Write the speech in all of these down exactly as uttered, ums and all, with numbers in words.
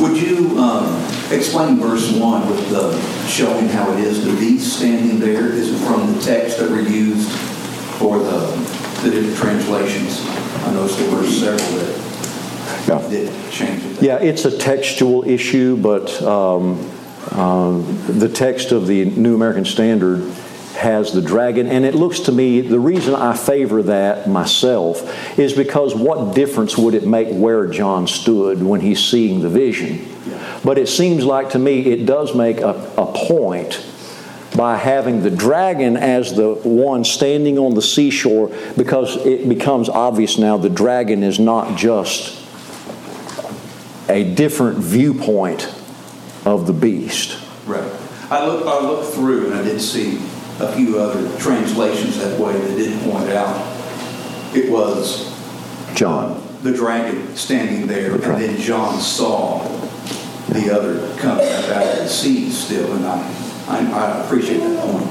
Would you um, explain verse one with the showing how it is the beast standing there? Is it from the text that were used for the, the different translations? I noticed there were several that yeah. did change it. Yeah, it's a textual issue, but um, um, the text of the New American Standard has the dragon, and it looks to me, the reason I favor that myself is because what difference would it make where John stood when he's seeing the vision? But it seems like to me it does make a, a point by having the dragon as the one standing on the seashore, because it becomes obvious now the dragon is not just a different viewpoint of the beast. Right. I looked, I looked through and I did see a few other translations that way that did point out it was John, the dragon standing there, the and then John saw the other coming up out of the sea still, and I, I, I appreciate that point.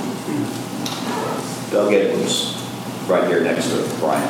Yeah. Doug Edwards, right here next to Brian.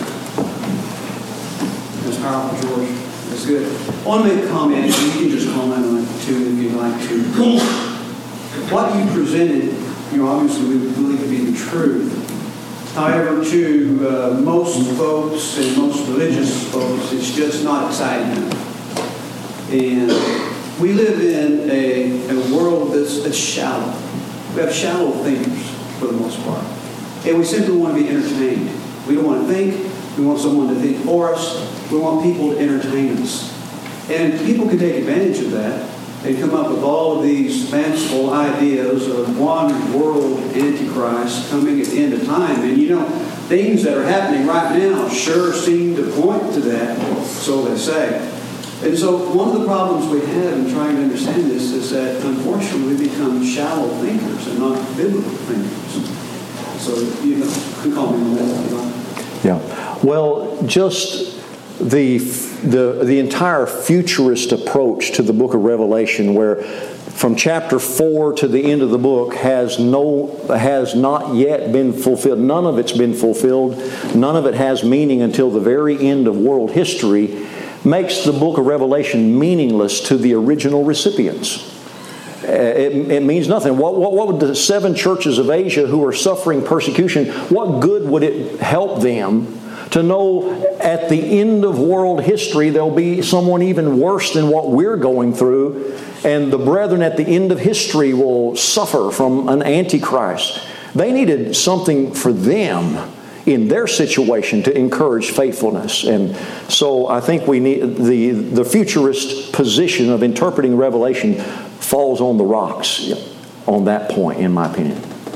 That's powerful, George. That's good. I want to make a comment, and you can just comment on it too if you'd like to. What you presented, you know, obviously we believe to be the truth. However, to uh, most folks and most religious folks, it's just not exciting enough. And we live in a, in a world that's, that's shallow. We have shallow thinkers for the most part. And we simply want to be entertained. We don't want to think. We want someone to think for us. We want people to entertain us. And people can take advantage of that and come up with all of these fanciful ideas of one world antichrist coming at the end of time. And you know, things that are happening right now sure seem to point to that, so they say. And so one of the problems we have in trying to understand this is that unfortunately we become shallow thinkers and not biblical thinkers. So, you know, you can call me on that if you like. Yeah. Well, just the the the entire futurist approach to the book of Revelation, where from chapter four to the end of the book has no has not yet been fulfilled. None of it's been fulfilled. None of it has meaning until the very end of world history, makes the book of Revelation meaningless to the original recipients. It, it means nothing. What, what, what would the seven churches of Asia who are suffering persecution, what good would it help them to know at the end of world history there'll be someone even worse than what we're going through, and the brethren at the end of history will suffer from an antichrist? They needed something for them in their situation to encourage faithfulness. And so I think we need the, the futurist position of interpreting Revelation falls on the rocks on that point, in my opinion.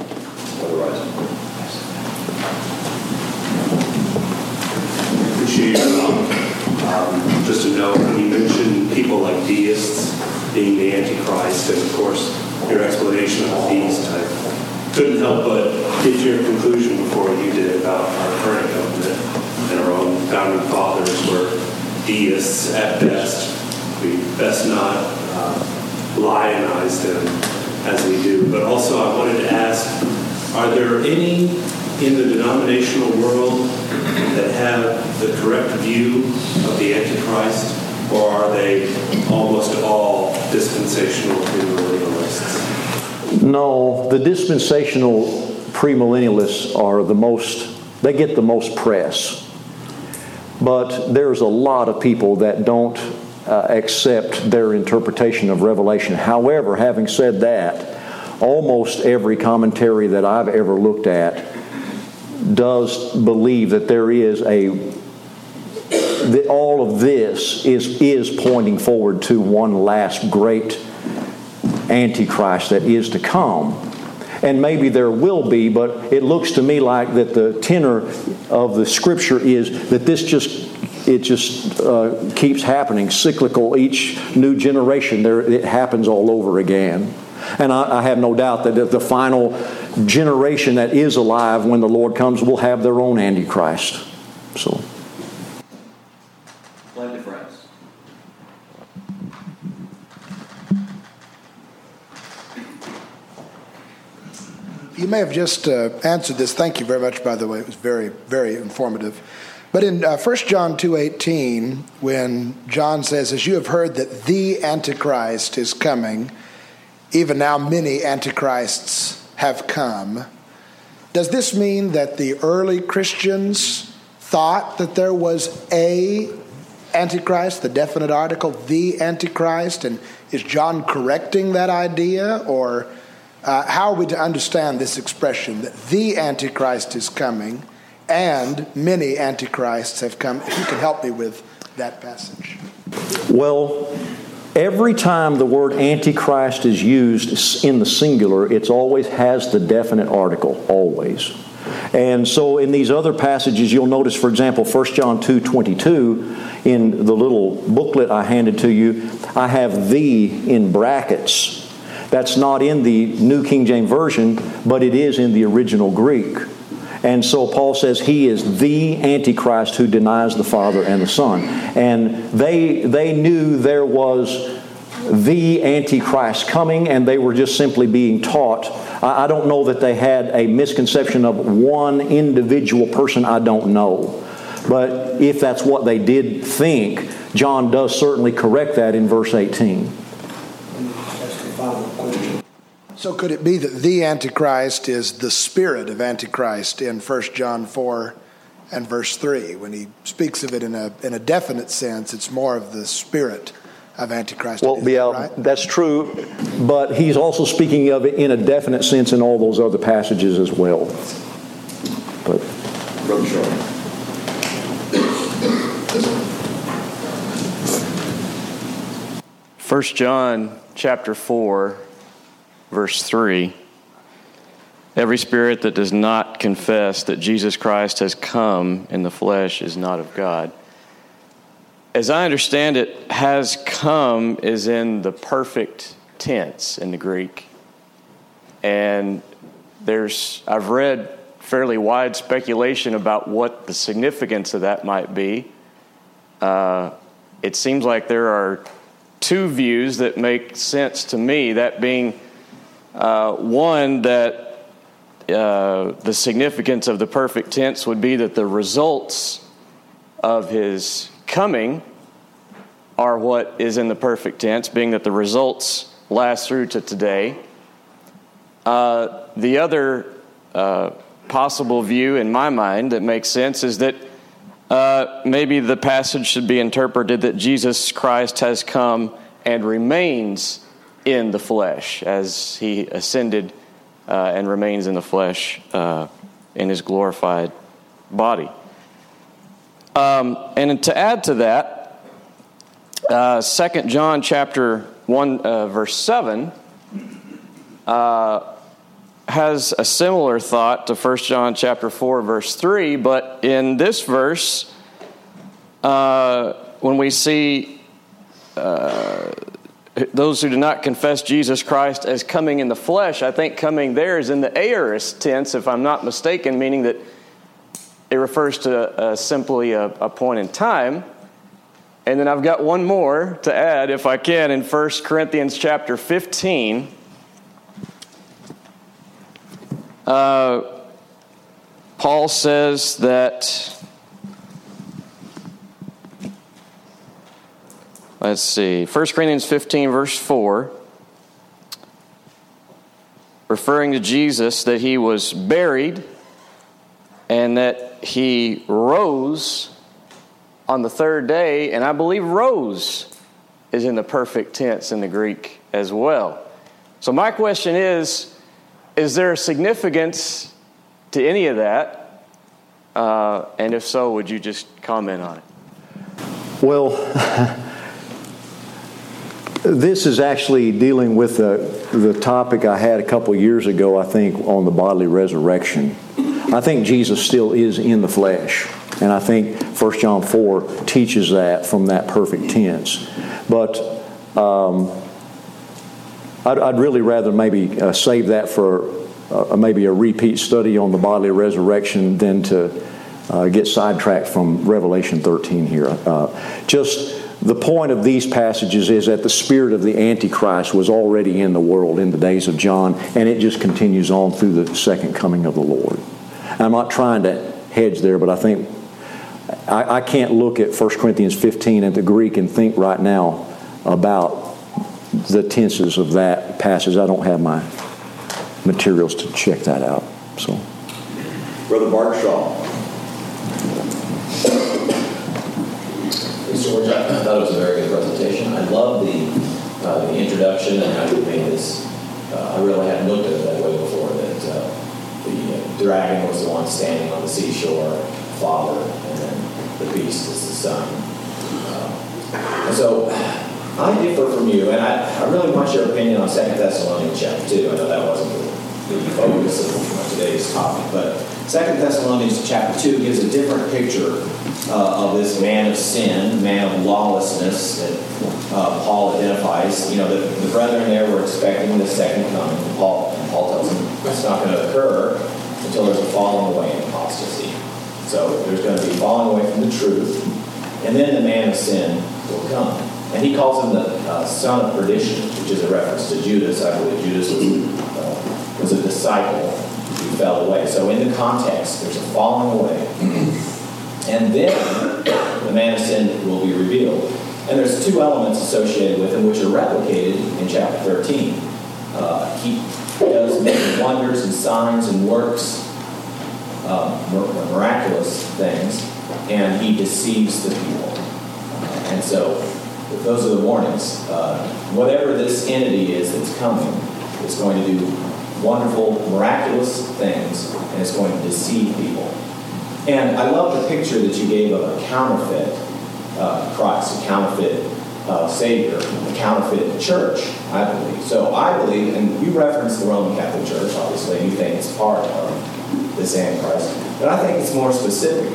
Appreciate it. Um, just to note, when you mentioned people like deists being the Antichrist, and of course your explanation of the beast, I couldn't help but get your conclusion before you did about our current government, and our own founding fathers were deists at best. We best not uh, lionize them as we do. But also I wanted to ask, are there any in the denominational world that have the correct view of the Antichrist, or are they almost all dispensational premillennialists? No, the dispensational premillennialists are the most, they get the most press. But there's a lot of people that don't uh, accept their interpretation of Revelation. However, having said that, almost every commentary that I've ever looked at does believe that there is a, that all of this is, is pointing forward to one last great Antichrist that is to come. And maybe there will be, but it looks to me like that the tenor of the Scripture is that this just, it just uh, keeps happening, cyclical. Each new generation, there it happens all over again. And I, I have no doubt that the final generation that is alive when the Lord comes will have their own Antichrist. So. Plenty of friends. You may have just uh, answered this. Thank you very much, by the way. It was very, very informative. But in uh, First John two eighteen, when John says, as you have heard that the Antichrist is coming, even now many Antichrists have come, does this mean that the early Christians thought that there was a Antichrist, the definite article, the Antichrist, and is John correcting that idea? Or uh, how are we to understand this expression that the Antichrist is coming and many Antichrists have come? If you can help me with that passage. Well, every time the word Antichrist is used in the singular, it always has the definite article, always. And so in these other passages, you'll notice, for example, First John two twenty-two, in the little booklet I handed to you, I have "the" in brackets. That's not in the New King James Version, but it is in the original Greek. And so Paul says he is the Antichrist who denies the Father and the Son. And they they knew there was the Antichrist coming, and they were just simply being taught. I, I don't know that they had a misconception of one individual person. I don't know. But if that's what they did think, John does certainly correct that in verse eighteen. So could it be that the Antichrist is the spirit of Antichrist in First John four and verse three? When he speaks of it in a in a definite sense, it's more of the spirit of Antichrist. Well, Is that yeah, right? That's true, but he's also speaking of it in a definite sense in all those other passages as well. But Brother Shaw. First John chapter four, verse three. Every spirit that does not confess that Jesus Christ has come in the flesh is not of God. As I understand it, has come is in the perfect tense in the Greek. And there's, I've read fairly wide speculation about what the significance of that might be. Uh, it seems like there are two views that make sense to me, that being uh, one, that uh, the significance of the perfect tense would be that the results of his coming are what is in the perfect tense, being that the results last through to today. Uh, the other uh, possible view in my mind that makes sense is that uh, maybe the passage should be interpreted that Jesus Christ has come and remains in the flesh as he ascended uh, and remains in the flesh uh, in his glorified body. Um, and to add to that, uh, Second John chapter one, uh, verse seven, uh, has a similar thought to First John chapter four, verse three, but in this verse, uh, when we see uh, those who do not confess Jesus Christ as coming in the flesh, I think coming there is in the aorist tense, if I'm not mistaken, meaning that it refers to uh, simply a, a point in time. And then I've got one more to add, if I can, in First Corinthians chapter fifteen. Uh, Paul says that, let's see, First Corinthians fifteen, verse four, referring to Jesus, that he was buried and that he rose on the third day, and I believe rose is in the perfect tense in the Greek as well. So my question is, is there a significance to any of that? Uh, and if so, would you just comment on it? Well, this is actually dealing with the, the topic I had a couple years ago, I think, on the bodily resurrection. I think Jesus still is in the flesh. And I think First John four teaches that from that perfect tense. But um, I'd, I'd really rather maybe uh, save that for uh, maybe a repeat study on the bodily resurrection than to uh, get sidetracked from Revelation thirteen here. Uh, just the point of these passages is that the spirit of the Antichrist was already in the world in the days of John, and it just continues on through the second coming of the Lord. I'm not trying to hedge there, but I think I, I can't look at First Corinthians fifteen at the Greek and think right now about the tenses of that passage. I don't have my materials to check that out. So, Brother Bart Shaw. George, I thought it was a very good presentation. I love the uh, the introduction and how you made this. Uh, I really hadn't looked at it that way before. That uh, the uh, dragon was the one standing on the seashore, Father, and then the beast is the Son. Uh, and so I differ from you, and I, I really want your opinion on Second Thessalonians chapter two. I know that wasn't the, the focus of today's topic, but Second Thessalonians chapter two gives a different picture uh, of this man of sin, man of lawlessness that uh, Paul identifies. You know, the, the brethren there were expecting the second coming. Paul, Paul tells them it's not going to occur until there's a falling away in apostasy. So there's going to be falling away from the truth, and then the man of sin will come. And he calls him the uh, son of perdition, which is a reference to Judas. I believe Judas was, uh, was a disciple who fell away. So in the context, there's a falling away. And then the man of sin will be revealed. And there's two elements associated with him which are replicated in chapter thirteen. Uh, he does many wonders and signs and works, uh, miraculous things, and he deceives the people. Uh, and so those are the warnings. Uh, whatever this entity is that's coming, it's going to do wonderful, miraculous things, and it's going to deceive people. And I love the picture that you gave of a counterfeit uh, Christ, a counterfeit uh, Savior, a counterfeit church, I believe. So I believe, and you referenced the Roman Catholic Church, obviously, and you think it's part of this Antichrist, but I think it's more specific.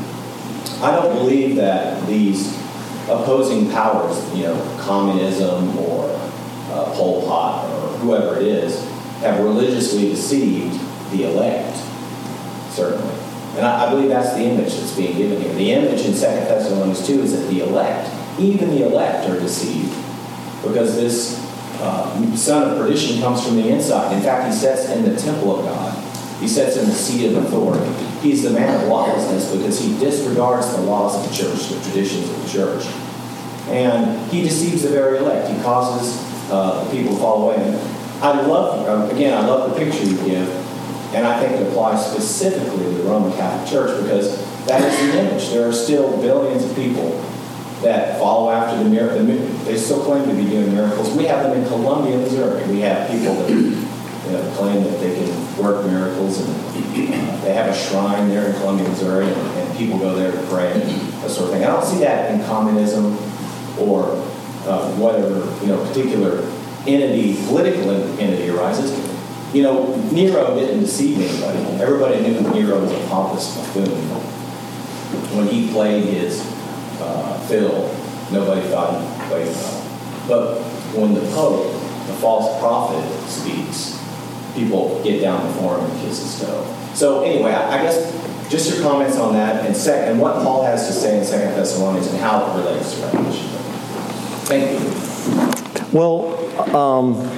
I don't believe that these opposing powers, you know, communism or uh, Pol Pot or whoever it is, have religiously deceived the elect, certainly. And I, I believe that's the image that's being given here. The image in Second Thessalonians two is that the elect, even the elect, are deceived because this uh, son of perdition comes from the inside. In fact, he sits in the temple of God. He sits in the seat of authority. He's the man of lawlessness because he disregards the laws of the church, the traditions of the church. And he deceives the very elect. He causes uh, people to fall away. And I love, again, I love the picture you give, and I think it applies specifically to the Roman Catholic Church because that is the image. There are still billions of people that follow after the miracle. They still claim to be doing miracles. We have them in Columbia, Missouri. We have people that you know, claim that they can work miracles, and uh, they have a shrine there in Columbia, Missouri, and, and people go there to pray and that sort of thing. I don't see that in communism or uh, whatever you know particular entity, political entity arises. You know, Nero didn't deceive anybody. Everybody knew Nero was a pompous buffoon. When he played his uh, fiddle, nobody thought he played well. But when the Pope, the false prophet, speaks, people get down before him and kiss his toe. So anyway, I, I guess just your comments on that, and, sec- and what Paul has to say in Second Thessalonians and how it relates to Revelation. Thank you. Well, um,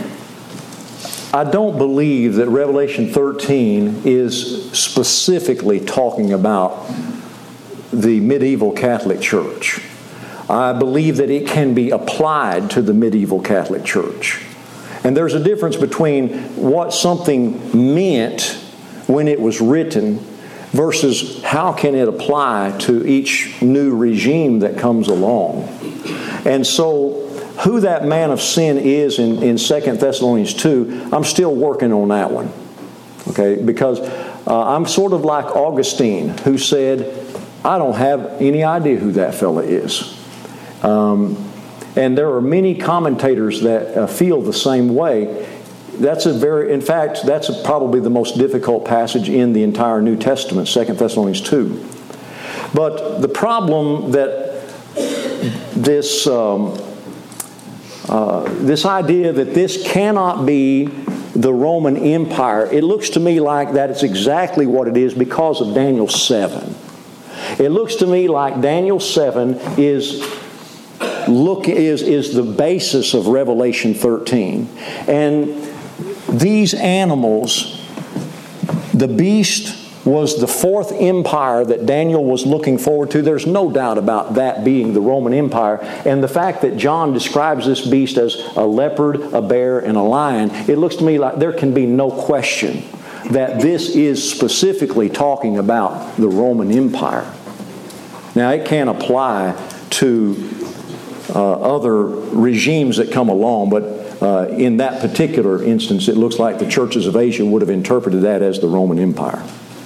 I don't believe that Revelation thirteen is specifically talking about the medieval Catholic Church. I believe that it can be applied to the medieval Catholic Church. And there's a difference between what something meant when it was written versus how can it apply to each new regime that comes along. And so who that man of sin is in, in Second Thessalonians two, I'm still working on that one. Okay, because uh, I'm sort of like Augustine, who said, I don't have any idea who that fella is. Um, and there are many commentators that uh, feel the same way. That's a very, in fact, that's a, probably the most difficult passage in the entire New Testament, Second Thessalonians two. But the problem that this um, uh, this idea that this cannot be the Roman Empire, it looks to me like that it's exactly what it is because of Daniel seven. It looks to me like Daniel seven is look is is the basis of Revelation thirteen. And these animals, the beast was the fourth empire that Daniel was looking forward to. There's no doubt about that being the Roman Empire. And the fact that John describes this beast as a leopard, a bear, and a lion, it looks to me like there can be no question that this is specifically talking about the Roman Empire. Now, it can apply to uh, other regimes that come along, but uh, in that particular instance, it looks like the churches of Asia would have interpreted that as the Roman Empire.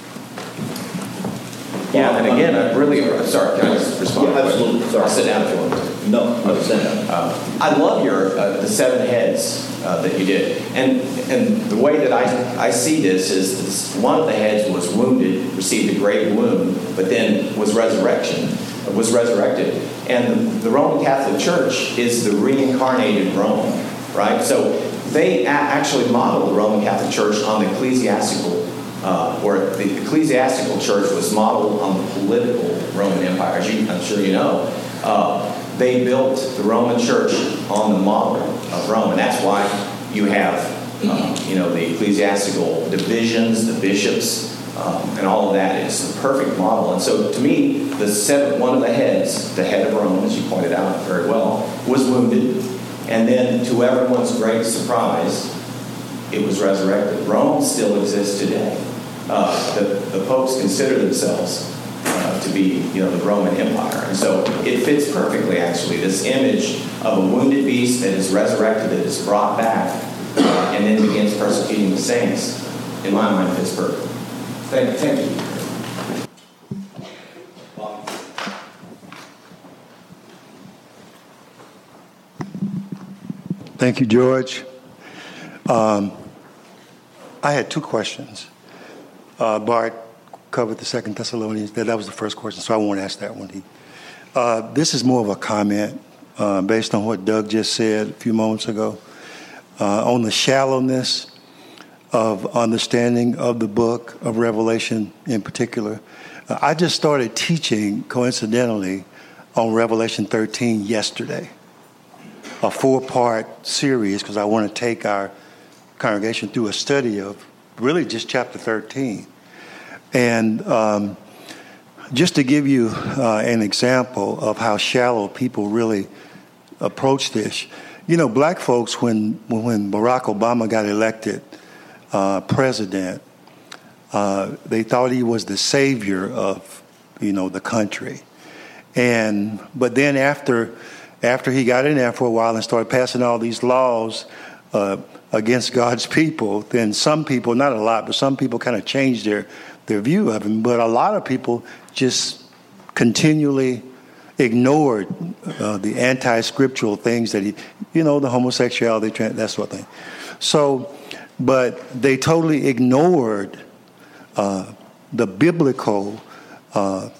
Yeah, and again, I really, sorry, can I just respond? Yeah, absolutely. Sorry. I'll sit down if you want to. No, no, stand down. Uh, I love your uh, the seven heads uh, that you did, and and the way that I I see this is this, one of the heads was wounded, received a great wound, but then was resurrection, was resurrected, and the, the Roman Catholic Church is the reincarnated Rome, right? So they a- actually model the Roman Catholic Church on the ecclesiastical. Uh, where the ecclesiastical church was modeled on the political Roman Empire, as you, I'm sure you know. Uh, they built the Roman church on the model of Rome, and that's why you have, uh, you know, the ecclesiastical divisions, the bishops, um, and all of that is the perfect model. And so, to me, the seven, one of the heads, the head of Rome, as you pointed out very well, was wounded, and then, to everyone's great surprise, it was resurrected. Rome still exists today. Uh, the, the popes consider themselves uh, to be, you know, the Roman Empire. And so it fits perfectly, actually, this image of a wounded beast that is resurrected, that is brought back, uh, and then begins persecuting the saints. In my mind, fits perfect. Thank, thank you. Thank you, George. Um, I had two questions. Uh, Bart covered the Second Thessalonians. That, that was the first question, so I won't ask that one. Uh, this is more of a comment uh, based on what Doug just said a few moments ago uh, on the shallowness of understanding of the book of Revelation in particular. Uh, I just started teaching, coincidentally, on Revelation thirteen yesterday, a four-part series, because I want to take our congregation through a study of really just chapter thirteen. And um, just to give you uh, an example of how shallow people really approach this, you know, black folks, when when Barack Obama got elected uh, president, uh, they thought he was the savior of, you know, the country. And but then after after he got in there for a while and started passing all these laws uh, against God's people, then some people, not a lot, but some people kind of changed their, their view of him. But a lot of people just continually ignored uh, the anti-scriptural things that he, you know, the homosexuality, that sort of thing. So, but they totally ignored uh, the biblical uh,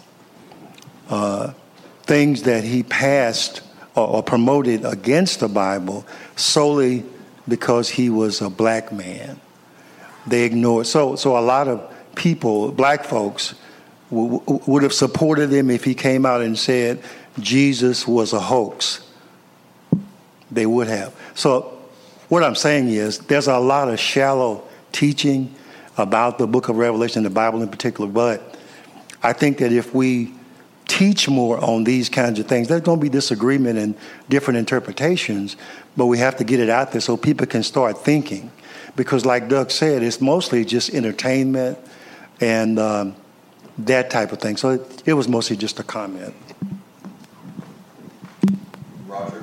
uh, things that he passed or, or promoted against the Bible solely because he was a black man. They ignored. So, so a lot of people, black folks, w- w- would have supported him if he came out and said Jesus was a hoax. They would have. So what I'm saying is there's a lot of shallow teaching about the book of Revelation, the Bible in particular, but I think that if we teach more on these kinds of things, there's going to be disagreement and different interpretations, but we have to get it out there so people can start thinking. Because like Doug said, it's mostly just entertainment and um, that type of thing. So it, it was mostly just a comment. Roger.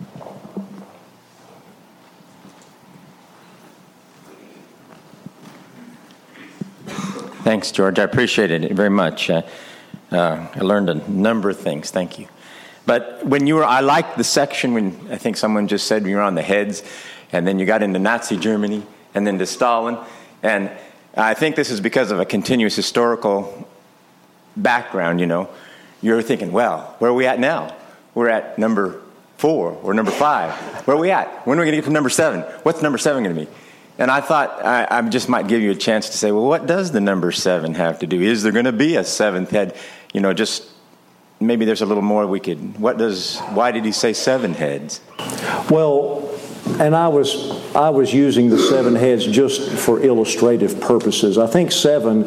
Thanks, George. I appreciate it very much. Uh, uh, I learned a number of things. Thank you. But when you were, I liked the section when I think someone just said you were on the heads, and then you got into Nazi Germany, and then to Stalin. And I think this is because of a continuous historical background, you know. You're thinking, well, where are we at now? We're at number four or number five. Where are we at? When are we going to get to number seven? What's number seven going to be? And I thought I, I just might give you a chance to say, well, what does the number seven have to do? Is there going to be a seventh head? You know, just maybe there's a little more we could, what does, why did he say seven heads? Well, and I was I was using the seven heads just for illustrative purposes. I think seven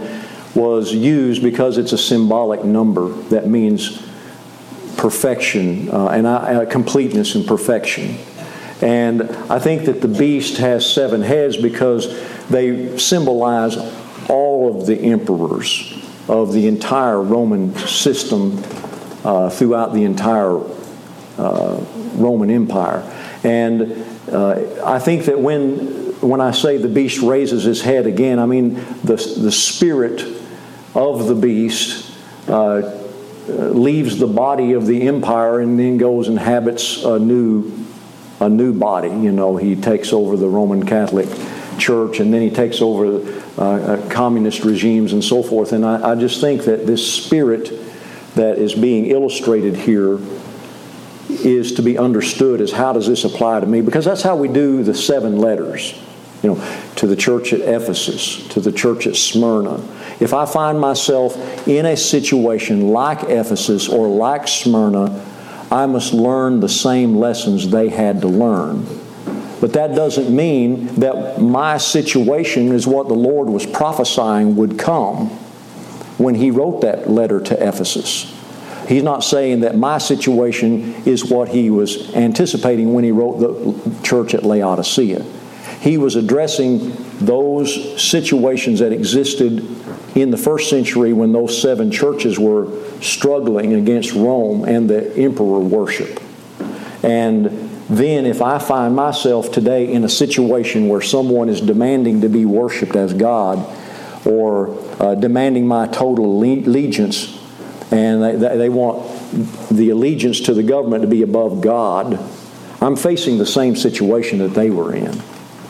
was used because it's a symbolic number that means perfection uh, and uh, completeness and perfection. And I think that the beast has seven heads because they symbolize all of the emperors of the entire Roman system uh, throughout the entire uh, Roman Empire. And uh, I think that when when I say the beast raises his head again, I mean the the spirit of the beast uh, leaves the body of the empire and then goes and inhabits a new a new body. You know, he takes over the Roman Catholic Church, and then he takes over uh, uh, communist regimes and so forth. And I, I just think that this spirit that is being illustrated here is to be understood as how does this apply to me? Because that's how we do the seven letters. You know, to the church at Ephesus, to the church at Smyrna. If I find myself in a situation like Ephesus or like Smyrna, I must learn the same lessons they had to learn. But that doesn't mean that my situation is what the Lord was prophesying would come when He wrote that letter to Ephesus. He's not saying that my situation is what He was anticipating when He wrote the church at Laodicea. He was addressing those situations that existed in the first century when those seven churches were struggling against Rome and the emperor worship. And then if I find myself today in a situation where someone is demanding to be worshiped as God or uh, demanding my total allegiance, and they, they want the allegiance to the government to be above God, I'm facing the same situation that they were in.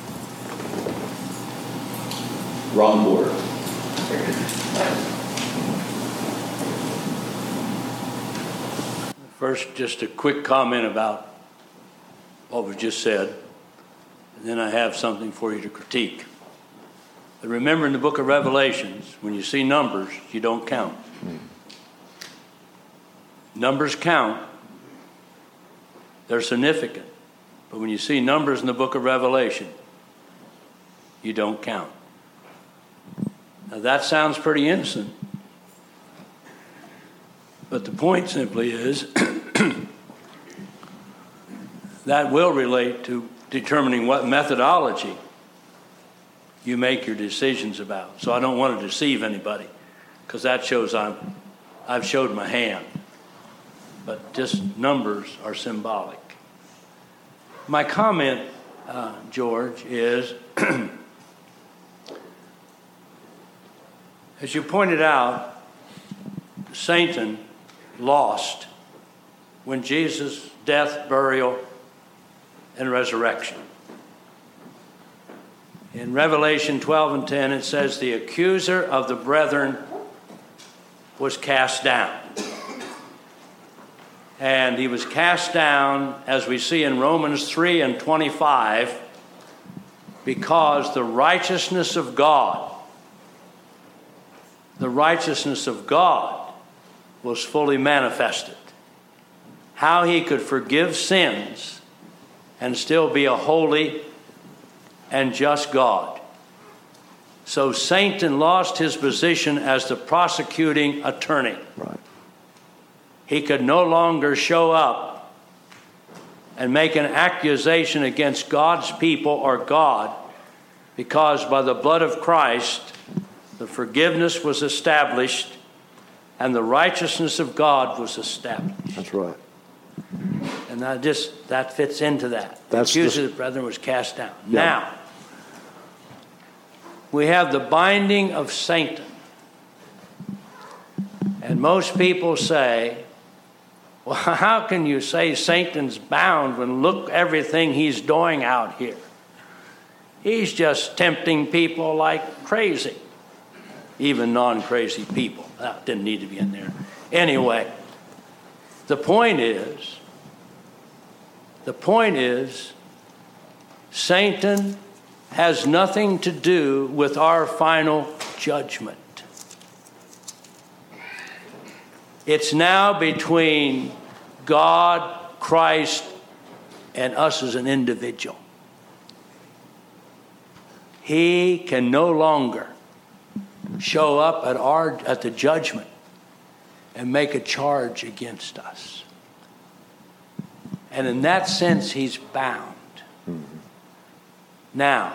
Ron Board. First, just a quick comment about what was just said, and then I have something for you to critique. But remember, in the book of Revelations, when you see numbers, you don't count. Numbers count. They're significant. But when you see numbers in the book of Revelation, you don't count. Now that sounds pretty innocent, but the point simply is that will relate to determining what methodology you make your decisions about. So I don't want to deceive anybody, because that shows I'm, I've showed my hand. But just numbers are symbolic. My comment, uh, George, is as you pointed out, Satan lost when Jesus' death, burial, and resurrection. In Revelation twelve and ten, it says, the accuser of the brethren was cast down. And he was cast down, as we see in Romans three and twenty-five, because the righteousness of God, the righteousness of God was fully manifested. How He could forgive sins and still be a holy and just God. So Satan lost his position as the prosecuting attorney. Right. He could no longer show up and make an accusation against God's people or God, because by the blood of Christ, the forgiveness was established and the righteousness of God was established. That's right. And that just that fits into that. That's the accuser the, of the brethren was cast down. Yeah. Now, we have the binding of Satan. And most people say, well, how can you say Satan's bound when look everything he's doing out here? He's just tempting people like crazy. Even non-crazy people. That didn't need to be in there. Anyway, the point is, the point is, Satan has nothing to do with our final judgment. It's now between God, Christ, and us as an individual. He can no longer show up at our at the judgment and make a charge against us. And in that sense, he's bound. Mm-hmm. Now,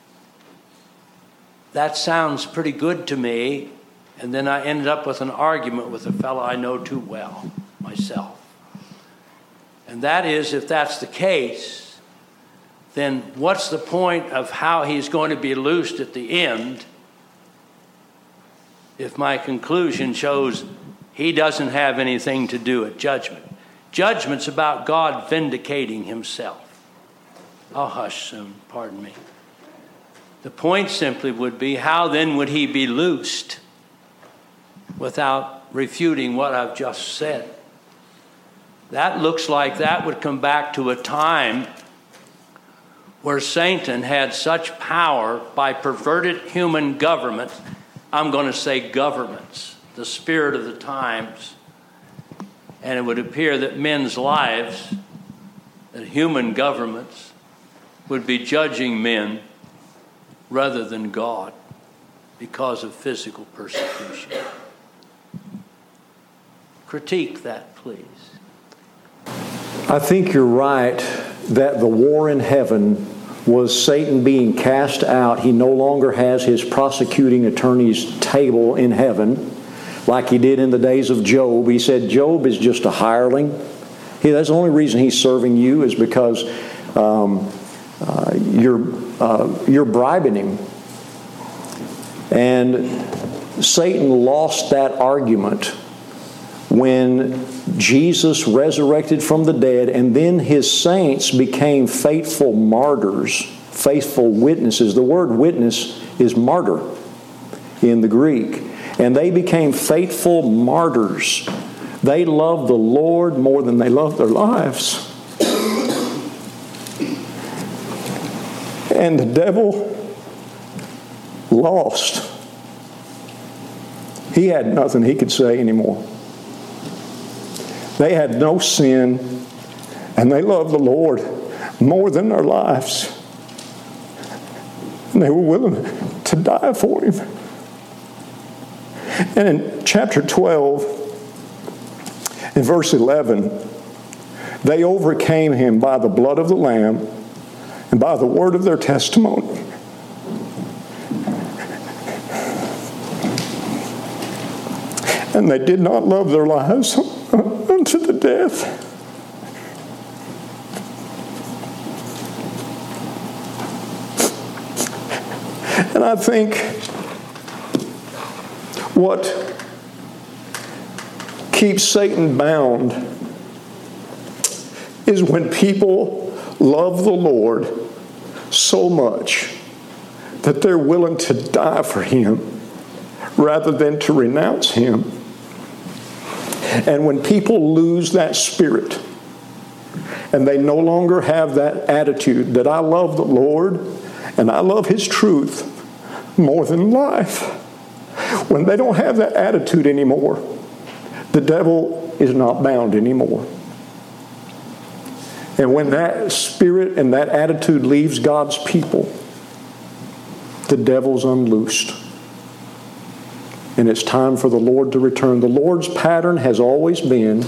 that sounds pretty good to me, and then I ended up with an argument with a fellow I know too well, myself. And that is, if that's the case, then what's the point of how he's going to be loosed at the end if my conclusion shows he doesn't have anything to do at judgment? Judgment's about God vindicating himself. I'll hush soon, pardon me. The point simply would be, how then would he be loosed without refuting what I've just said? That looks like that would come back to a time where Satan had such power by perverted human government. I'm going to say governments, the spirit of the times. And it would appear that men's lives, that human governments, would be judging men rather than God because of physical persecution. Critique that, please. I think you're right that the war in heaven was Satan being cast out. He no longer has his prosecuting attorney's table in heaven like he did in the days of Job. He said, Job is just a hireling. He, that's the only reason he's serving you is because um, uh, you're, uh, you're bribing him. And Satan lost that argument when Jesus resurrected from the dead, and then his saints became faithful martyrs, faithful witnesses. The word witness is martyr in the Greek. And they became faithful martyrs. They loved the Lord more than they loved their lives. And the devil lost. He had nothing he could say anymore. They had no sin, and they loved the Lord more than their lives. And they were willing to die for him. And in chapter twelve, in verse eleven, they overcame him by the blood of the Lamb and by the word of their testimony. And they did not love their lives unto the death. And I think what keeps Satan bound is when people love the Lord so much that they're willing to die for him rather than to renounce him. And when people lose that spirit and they no longer have that attitude that I love the Lord and I love his truth more than life, when they don't have that attitude anymore, the devil is not bound anymore. And when that spirit and that attitude leaves God's people, the devil's unloosed. And it's time for the Lord to return. The Lord's pattern has always been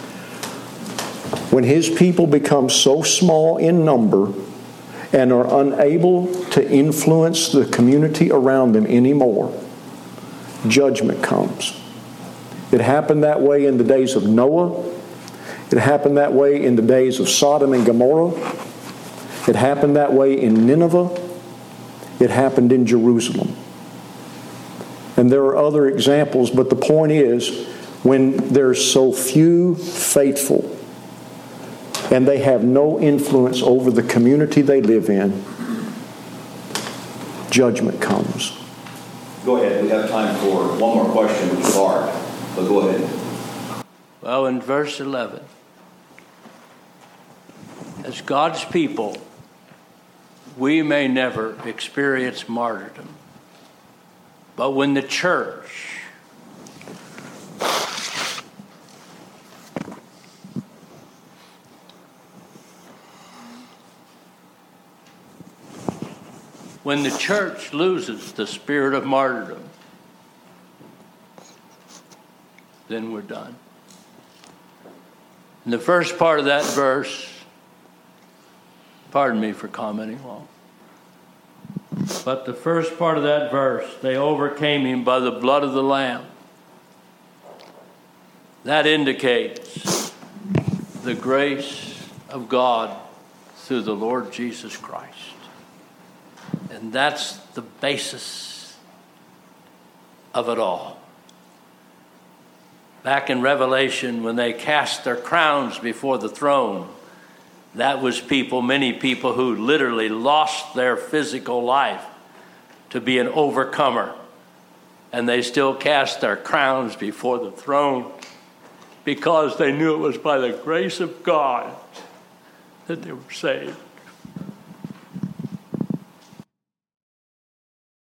when his people become so small in number and are unable to influence the community around them anymore, judgment comes. It happened that way in the days of Noah. It happened that way in the days of Sodom and Gomorrah. It happened that way in Nineveh. It happened in Jerusalem. And there are other examples, but the point is, when there's so few faithful and they have no influence over the community they live in, judgment comes. Go ahead. We have time for one more question, which is Bart. But go ahead. Well, in verse eleven, as God's people, we may never experience martyrdom. But when the church when the church loses the spirit of martyrdom, then we're done. And the first part of that verse, pardon me for commenting long, but the first part of that verse, they overcame him by the blood of the Lamb. That indicates the grace of God through the Lord Jesus Christ. And that's the basis of it all. Back in Revelation, when they cast their crowns before the throne, that was people, many people who literally lost their physical life to be an overcomer. And they still cast their crowns before the throne because they knew it was by the grace of God that they were saved.